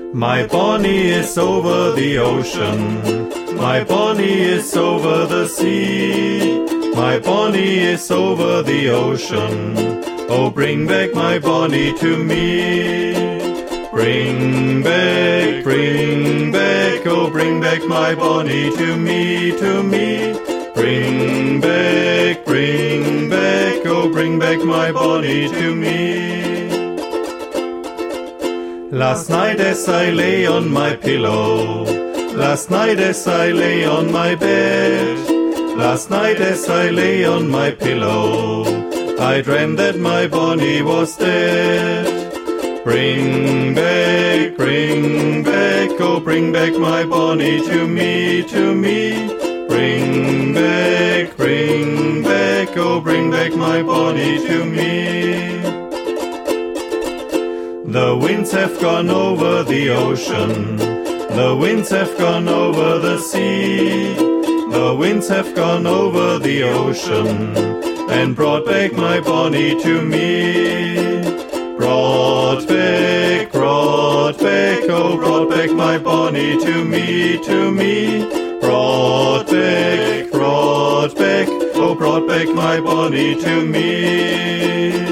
My Bonnie is over the ocean, my Bonnie is over the sea, my Bonnie is over the ocean. Oh, bring back my Bonnie to me. Bring back, oh, bring back my Bonnie to me, to me. Bring back, oh, bring back my Bonnie to me. Last night as I lay on my pillow, last night as I lay on my bed, last night as I lay on my pillow, I dreamt that my Bonnie was dead. Bring back, oh, bring back my Bonnie to me, to me. Bring back, oh, bring back my Bonnie to me. The winds have gone over the ocean, the winds have gone over the sea, the winds have gone over the ocean, and brought back my Bonnie to me. Brought back, oh, brought back my Bonnie to me, to me. Brought back, oh, brought back my Bonnie to me.